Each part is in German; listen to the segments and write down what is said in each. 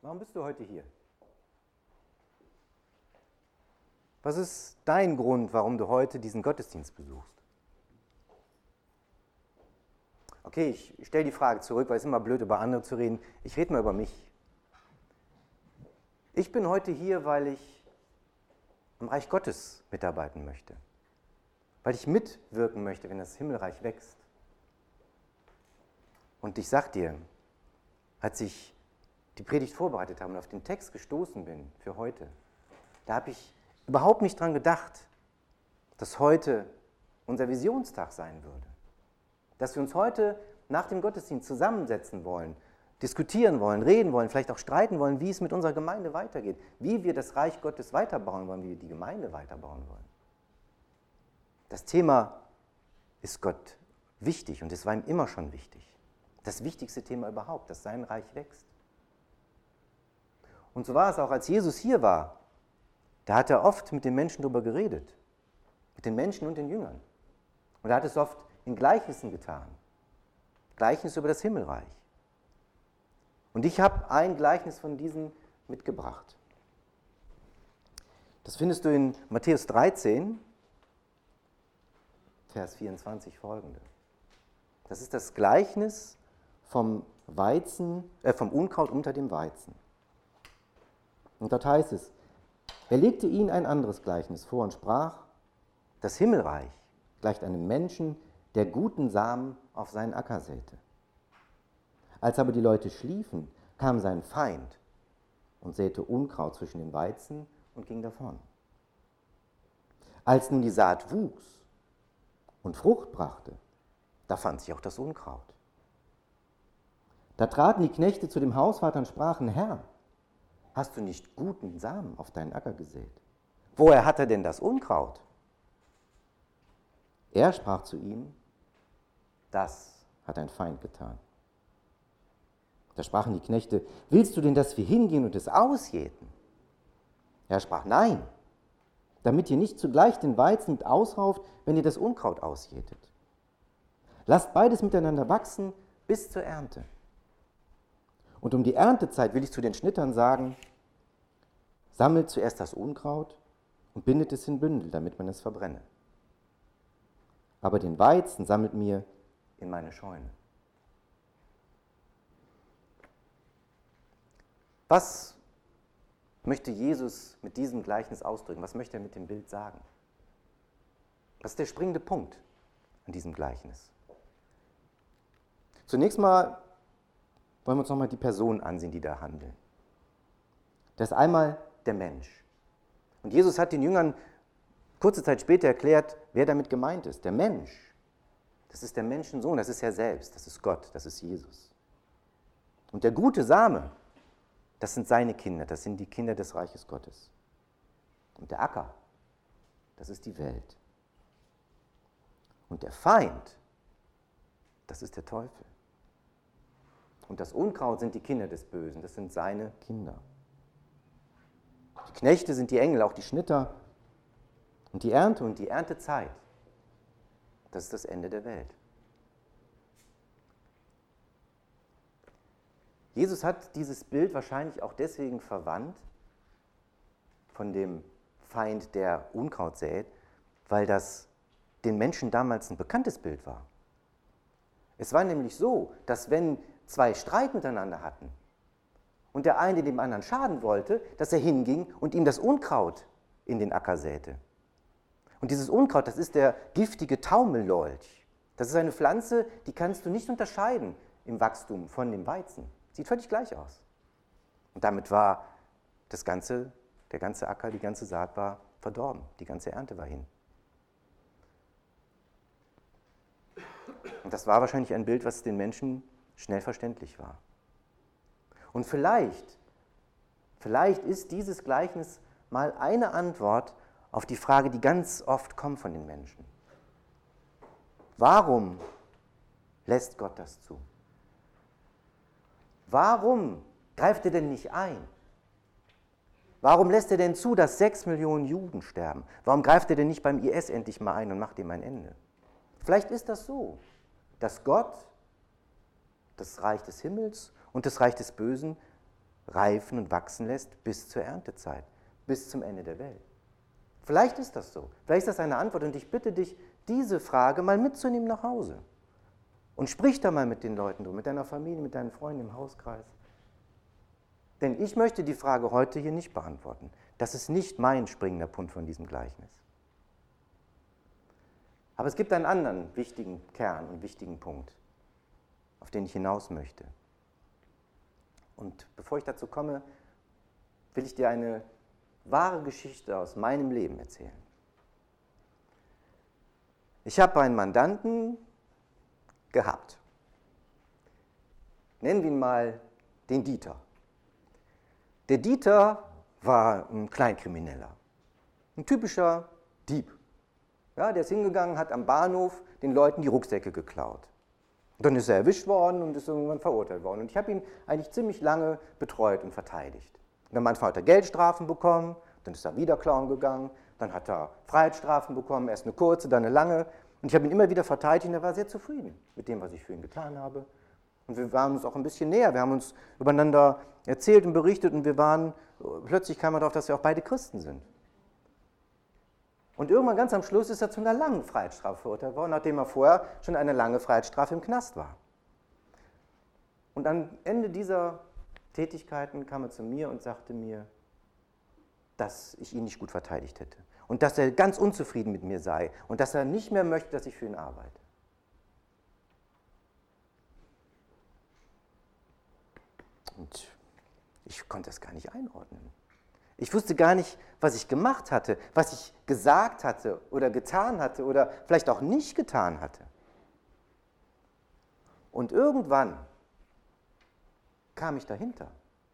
Warum bist du heute hier? Was ist dein Grund, warum du heute diesen Gottesdienst besuchst? Okay, ich stelle die Frage zurück, weil es immer blöd, über andere zu reden. Ich rede mal über mich. Ich bin heute hier, weil ich am Reich Gottes mitarbeiten möchte. Weil ich mitwirken möchte, wenn das Himmelreich wächst. Und ich sag dir, als ich die Predigt vorbereitet habe und auf den Text gestoßen bin für heute, da habe ich überhaupt nicht dran gedacht, dass heute unser Visionstag sein würde. Dass wir uns heute nach dem Gottesdienst zusammensetzen wollen, diskutieren wollen, reden wollen, vielleicht auch streiten wollen, wie es mit unserer Gemeinde weitergeht, wie wir das Reich Gottes weiterbauen wollen, wie wir die Gemeinde weiterbauen wollen. Das Thema ist Gott wichtig und es war ihm immer schon wichtig. Das wichtigste Thema überhaupt, dass sein Reich wächst. Und so war es auch, als Jesus hier war. Da hat er oft mit den Menschen darüber geredet. Mit den Menschen und den Jüngern. Und er hat es oft in Gleichnissen getan. Gleichnis über das Himmelreich. Und ich habe ein Gleichnis von diesen mitgebracht. Das findest du in Matthäus 13, Vers 24 folgende. Das ist das Gleichnis vom Unkraut unter dem Weizen. Und dort heißt es, er legte ihnen ein anderes Gleichnis vor und sprach, das Himmelreich gleicht einem Menschen, der guten Samen auf seinen Acker säte. Als aber die Leute schliefen, kam sein Feind und säte Unkraut zwischen den Weizen und ging davon. Als nun die Saat wuchs und Frucht brachte, da fand sich auch das Unkraut. Da traten die Knechte zu dem Hausvater und sprachen, Herr, hast du nicht guten Samen auf deinen Acker gesät? Woher hat er denn das Unkraut? Er sprach zu ihm, das hat ein Feind getan. Da sprachen die Knechte, willst du denn, dass wir hingehen und es ausjäten? Er sprach, nein, damit ihr nicht zugleich den Weizen mit ausrauft, wenn ihr das Unkraut ausjätet. Lasst beides miteinander wachsen bis zur Ernte. Und um die Erntezeit will ich zu den Schnittern sagen, sammelt zuerst das Unkraut und bindet es in Bündel, damit man es verbrenne. Aber den Weizen sammelt mir in meine Scheune. Was möchte Jesus mit diesem Gleichnis ausdrücken? Was möchte er mit dem Bild sagen? Was ist der springende Punkt an diesem Gleichnis? Zunächst mal wollen wir uns nochmal die Personen ansehen, die da handeln. Das ist einmal der Mensch. Und Jesus hat den Jüngern kurze Zeit später erklärt, wer damit gemeint ist. Der Mensch, das ist der Menschensohn, das ist er selbst, das ist Gott, das ist Jesus. Und der gute Same, das sind seine Kinder, das sind die Kinder des Reiches Gottes. Und der Acker, das ist die Welt. Und der Feind, das ist der Teufel. Und das Unkraut sind die Kinder des Bösen, das sind seine Kinder. Die Knechte sind die Engel, auch die Schnitter. Und die Ernte und die Erntezeit, das ist das Ende der Welt. Jesus hat dieses Bild wahrscheinlich auch deswegen verwandt von dem Feind, der Unkraut sät, weil das den Menschen damals ein bekanntes Bild war. Es war nämlich so, dass wenn zwei Streit miteinander hatten und der eine dem anderen schaden wollte, dass er hinging und ihm das Unkraut in den Acker säte. Und dieses Unkraut, das ist der giftige Taumellolch. Das ist eine Pflanze, die kannst du nicht unterscheiden im Wachstum von dem Weizen. Sieht völlig gleich aus. Und damit war der ganze Acker, die ganze Saat war verdorben. Die ganze Ernte war hin. Und das war wahrscheinlich ein Bild, was den Menschen schnell verständlich war. Und vielleicht ist dieses Gleichnis mal eine Antwort auf die Frage, die ganz oft kommt von den Menschen. Warum lässt Gott das zu? Warum greift er denn nicht ein? Warum lässt er denn zu, dass 6 Millionen Juden sterben? Warum greift er denn nicht beim IS endlich mal ein und macht ihm ein Ende? Vielleicht ist das so, dass Gott das Reich des Himmels und das Reich des Bösen reifen und wachsen lässt bis zur Erntezeit, bis zum Ende der Welt. Vielleicht ist das so. Vielleicht ist das eine Antwort und ich bitte dich, diese Frage mal mitzunehmen nach Hause. Und sprich da mal mit den Leuten drüber, mit deiner Familie, mit deinen Freunden im Hauskreis. Denn ich möchte die Frage heute hier nicht beantworten. Das ist nicht mein springender Punkt von diesem Gleichnis. Aber es gibt einen anderen wichtigen Kern und wichtigen Punkt, auf den ich hinaus möchte. Und bevor ich dazu komme, will ich dir eine wahre Geschichte aus meinem Leben erzählen. Ich habe einen Mandanten gehabt. Nennen wir ihn mal den Dieter. Der Dieter war ein Kleinkrimineller, ein typischer Dieb. Ja, der ist hingegangen, hat am Bahnhof den Leuten die Rucksäcke geklaut. Und dann ist er erwischt worden und ist irgendwann verurteilt worden. Und ich habe ihn eigentlich ziemlich lange betreut und verteidigt. Und am Anfang hat er Geldstrafen bekommen, dann ist er wieder klauen gegangen, dann hat er Freiheitsstrafen bekommen, erst eine kurze, dann eine lange. Und ich habe ihn immer wieder verteidigt und er war sehr zufrieden mit dem, was ich für ihn getan habe. Und wir waren uns auch ein bisschen näher, wir haben uns übereinander erzählt und berichtet und plötzlich kam er darauf, dass wir auch beide Christen sind. Und irgendwann ganz am Schluss ist er zu einer langen Freiheitsstrafe verurteilt worden, nachdem er vorher schon eine lange Freiheitsstrafe im Knast war. Und am Ende dieser Tätigkeiten kam er zu mir und sagte mir, dass ich ihn nicht gut verteidigt hätte und dass er ganz unzufrieden mit mir sei und dass er nicht mehr möchte, dass ich für ihn arbeite. Und ich konnte das gar nicht einordnen. Ich wusste gar nicht, was ich gemacht hatte, was ich gesagt hatte oder getan hatte oder vielleicht auch nicht getan hatte. Und irgendwann kam ich dahinter.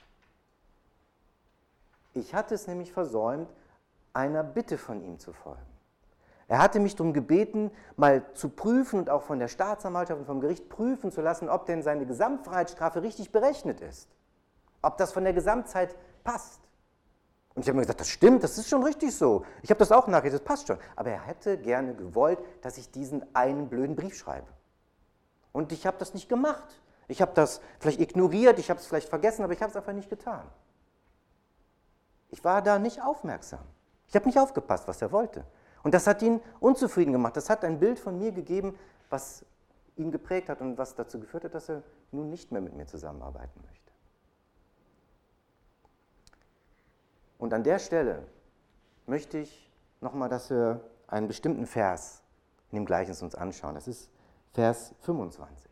Ich hatte es nämlich versäumt, einer Bitte von ihm zu folgen. Er hatte mich darum gebeten, mal zu prüfen und auch von der Staatsanwaltschaft und vom Gericht prüfen zu lassen, ob denn seine Gesamtfreiheitsstrafe richtig berechnet ist. Ob das von der Gesamtzeit passt. Und ich habe mir gesagt, das stimmt, das ist schon richtig so. Ich habe das auch nachgedacht, das passt schon. Aber er hätte gerne gewollt, dass ich diesen einen blöden Brief schreibe. Und ich habe das nicht gemacht. Ich habe das vielleicht ignoriert, ich habe es vielleicht vergessen, aber ich habe es einfach nicht getan. Ich war da nicht aufmerksam. Ich habe nicht aufgepasst, was er wollte. Und das hat ihn unzufrieden gemacht. Das hat ein Bild von mir gegeben, was ihn geprägt hat und was dazu geführt hat, dass er nun nicht mehr mit mir zusammenarbeiten möchte. Und an der Stelle möchte ich nochmal, dass wir einen bestimmten Vers in dem Gleichnis uns anschauen. Das ist Vers 25.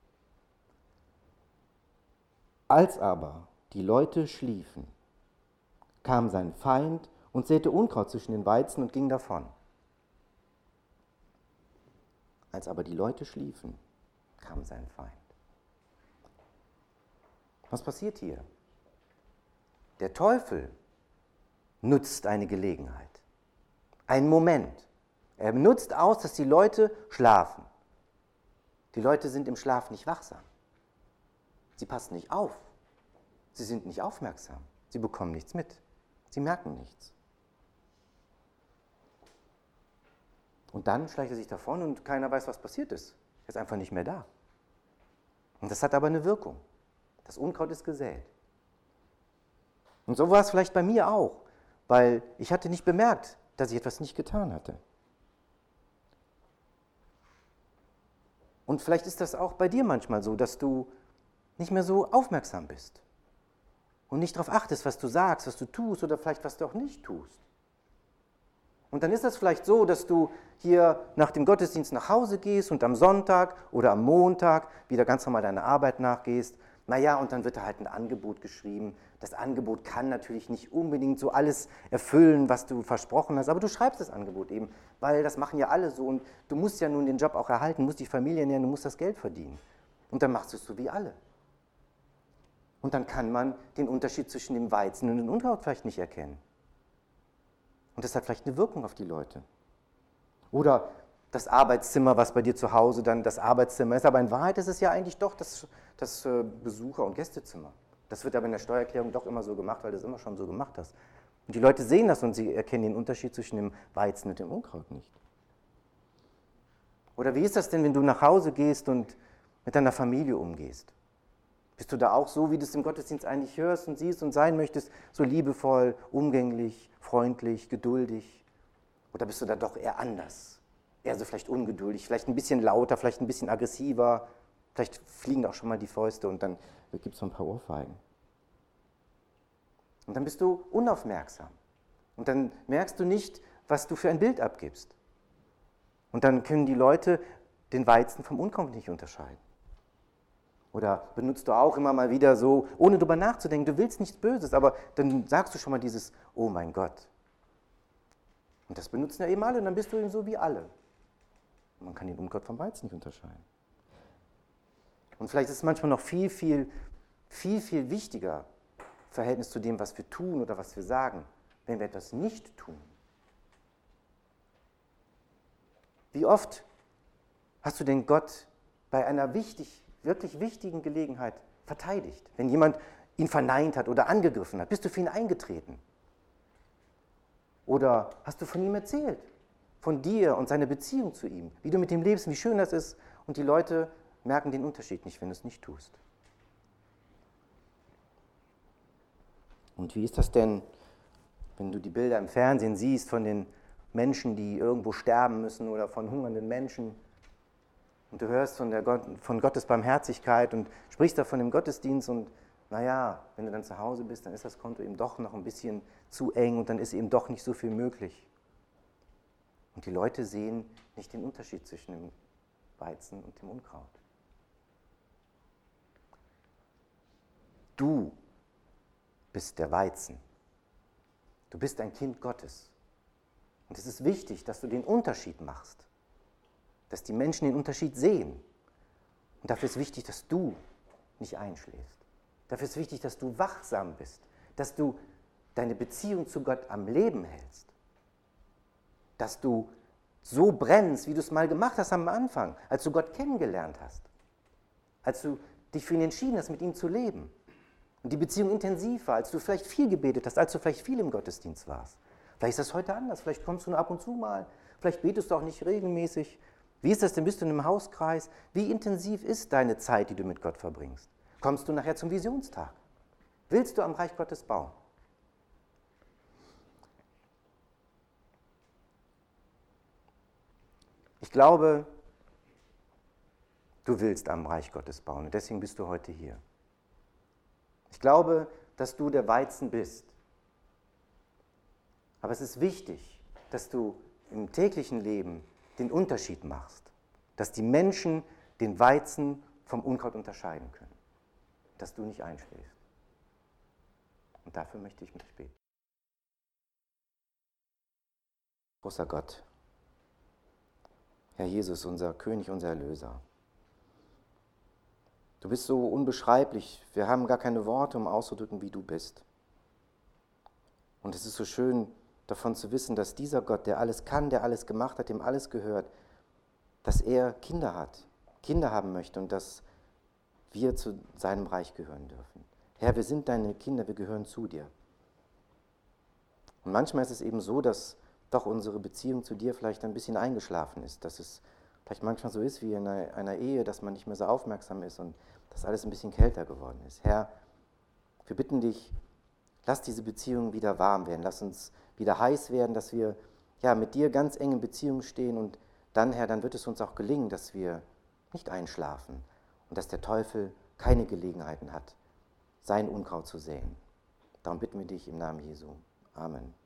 Als aber die Leute schliefen, kam sein Feind und säte Unkraut zwischen den Weizen und ging davon. Als aber die Leute schliefen, kam sein Feind. Was passiert hier? Der Teufel nutzt eine Gelegenheit, einen Moment. Er nutzt aus, dass die Leute schlafen. Die Leute sind im Schlaf nicht wachsam. Sie passen nicht auf. Sie sind nicht aufmerksam. Sie bekommen nichts mit. Sie merken nichts. Und dann schleicht er sich davon und keiner weiß, was passiert ist. Er ist einfach nicht mehr da. Und das hat aber eine Wirkung. Das Unkraut ist gesät. Und so war es vielleicht bei mir auch, weil ich hatte nicht bemerkt, dass ich etwas nicht getan hatte. Und vielleicht ist das auch bei dir manchmal so, dass du nicht mehr so aufmerksam bist und nicht darauf achtest, was du sagst, was du tust oder vielleicht was du auch nicht tust. Und dann ist das vielleicht so, dass du hier nach dem Gottesdienst nach Hause gehst und am Sonntag oder am Montag wieder ganz normal deiner Arbeit nachgehst. Naja, und dann wird da halt ein Angebot geschrieben. Das Angebot kann natürlich nicht unbedingt so alles erfüllen, was du versprochen hast, aber du schreibst das Angebot eben, weil das machen ja alle so und du musst ja nun den Job auch erhalten, musst die Familie ernähren, du musst das Geld verdienen. Und dann machst du es so wie alle. Und dann kann man den Unterschied zwischen dem Weizen und dem Unkraut vielleicht nicht erkennen. Und das hat vielleicht eine Wirkung auf die Leute. Oder das Arbeitszimmer, was bei dir zu Hause dann das Arbeitszimmer ist, aber in Wahrheit ist es ja eigentlich doch das Besucher- und Gästezimmer. Das wird aber in der Steuererklärung doch immer so gemacht, weil du es immer schon so gemacht hast. Und die Leute sehen das und sie erkennen den Unterschied zwischen dem Weizen und dem Unkraut nicht. Oder wie ist das denn, wenn du nach Hause gehst und mit deiner Familie umgehst? Bist du da auch so, wie du es im Gottesdienst eigentlich hörst und siehst und sein möchtest, so liebevoll, umgänglich, freundlich, geduldig? Oder bist du da doch eher anders? Eher so vielleicht ungeduldig, vielleicht ein bisschen lauter, vielleicht ein bisschen aggressiver, vielleicht fliegen da auch schon mal die Fäuste und dann gibt es so ein paar Ohrfeigen. Und dann bist du unaufmerksam. Und dann merkst du nicht, was du für ein Bild abgibst. Und dann können die Leute den Weizen vom Unkraut nicht unterscheiden. Oder benutzt du auch immer mal wieder so, ohne drüber nachzudenken, du willst nichts Böses, aber dann sagst du schon mal dieses, oh mein Gott. Und das benutzen ja eben alle und dann bist du eben so wie alle. Und man kann den Unkraut vom Weizen nicht unterscheiden. Und vielleicht ist es manchmal noch viel wichtiger, im Verhältnis zu dem, was wir tun oder was wir sagen, wenn wir etwas nicht tun. Wie oft hast du denn Gott bei einer wirklich wichtigen Gelegenheit verteidigt? Wenn jemand ihn verneint hat oder angegriffen hat, bist du für ihn eingetreten? Oder hast du von ihm erzählt? Von dir und seiner Beziehung zu ihm, wie du mit ihm lebst, wie schön das ist und die Leute merken den Unterschied nicht, wenn du es nicht tust. Und wie ist das denn, wenn du die Bilder im Fernsehen siehst von den Menschen, die irgendwo sterben müssen oder von hungernden Menschen und du hörst von Gottes Barmherzigkeit und sprichst davon im Gottesdienst und naja, wenn du dann zu Hause bist, dann ist das Konto eben doch noch ein bisschen zu eng und dann ist eben doch nicht so viel möglich. Und die Leute sehen nicht den Unterschied zwischen dem Weizen und dem Unkraut. Du bist der Weizen. Du bist ein Kind Gottes. Und es ist wichtig, dass du den Unterschied machst. Dass die Menschen den Unterschied sehen. Und dafür ist wichtig, dass du nicht einschläfst. Dafür ist wichtig, dass du wachsam bist. Dass du deine Beziehung zu Gott am Leben hältst. Dass du so brennst, wie du es mal gemacht hast am Anfang, als du Gott kennengelernt hast. Als du dich für ihn entschieden hast, mit ihm zu leben. Und die Beziehung intensiv war, als du vielleicht viel gebetet hast, als du vielleicht viel im Gottesdienst warst. Vielleicht ist das heute anders, vielleicht kommst du nur ab und zu mal, vielleicht betest du auch nicht regelmäßig. Wie ist das denn, bist du in einem Hauskreis? Wie intensiv ist deine Zeit, die du mit Gott verbringst? Kommst du nachher zum Visionstag? Willst du am Reich Gottes bauen? Ich glaube, du willst am Reich Gottes bauen und deswegen bist du heute hier. Ich glaube, dass du der Weizen bist. Aber es ist wichtig, dass du im täglichen Leben den Unterschied machst. Dass die Menschen den Weizen vom Unkraut unterscheiden können. Dass du nicht einschläfst. Und dafür möchte ich mit dir beten. Großer Gott, Herr Jesus, unser König, unser Erlöser. Du bist so unbeschreiblich, wir haben gar keine Worte, um auszudrücken, wie du bist. Und es ist so schön, davon zu wissen, dass dieser Gott, der alles kann, der alles gemacht hat, dem alles gehört, dass er Kinder hat, Kinder haben möchte und dass wir zu seinem Reich gehören dürfen. Herr, wir sind deine Kinder, wir gehören zu dir. Und manchmal ist es eben so, dass doch unsere Beziehung zu dir vielleicht ein bisschen eingeschlafen ist, dass es vielleicht manchmal so ist wie in einer Ehe, dass man nicht mehr so aufmerksam ist und dass alles ein bisschen kälter geworden ist. Herr, wir bitten dich, lass diese Beziehung wieder warm werden, lass uns wieder heiß werden, dass wir mit dir ganz eng in Beziehung stehen und dann, Herr, dann wird es uns auch gelingen, dass wir nicht einschlafen und dass der Teufel keine Gelegenheiten hat, sein Unkraut zu säen. Darum bitten wir dich im Namen Jesu. Amen.